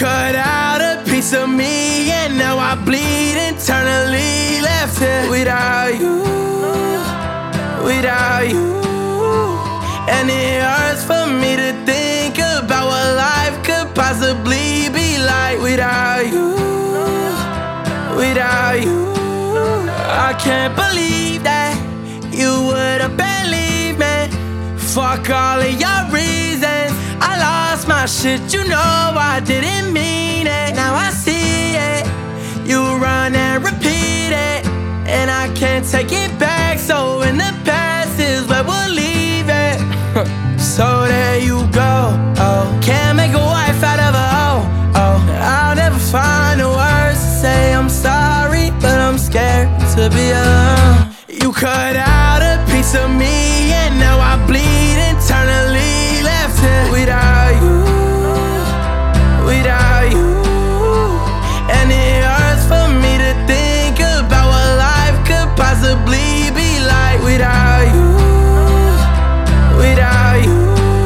cut out a piece of me, and now I bleed internally. Left here without you, without you. And it hurts for me to think about what life could possibly be like without you, without you. I can't believe that you would've believed me. Fuck all of your reasons. I lost my shit, you know I didn't mean it. Now I see it, you run and repeat it, and I can't take it back. So in the past is where we'll leave it. So there you go, oh. Can't make a wife out of a hoe, oh. I'll never find the words to say I'm sorry, but I'm scared to be alone. You cut out a piece of me, and now I bleed internally. Left here without you, without you. And it hurts for me to think about what life could possibly be like without you, without you.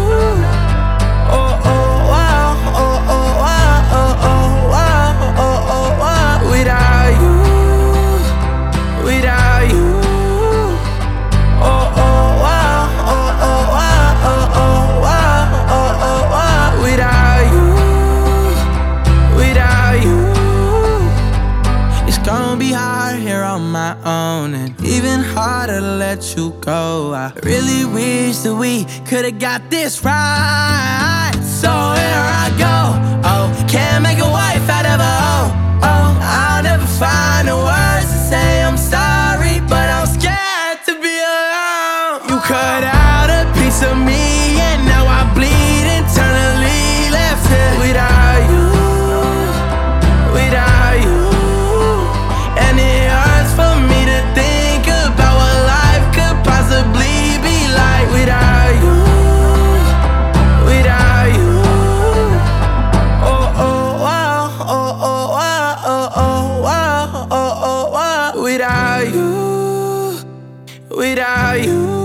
Oh, oh, wow, oh, oh, wow, oh, oh, wow, oh, oh, wow. Without you, without you. Oh, oh, wow, oh, oh, wow, oh, oh, wow, oh, oh, wow. Without you, without you. It's gonna be hard here on my own, and even harder to let you go. I really wish that we could've got this right. So here I go, oh. Can't make a wife out of a hoe, oh. I'll never find the words to say I'm sorry, but I'm scared to be alone. You cut out a piece of me, and now I bleed internally. Left here without you, without you. And it hurts for me to think about what life could possibly be like without you, without you. Oh, oh, wow, oh, oh, wow, oh, oh, wow, oh, oh, wow. Without you, without you.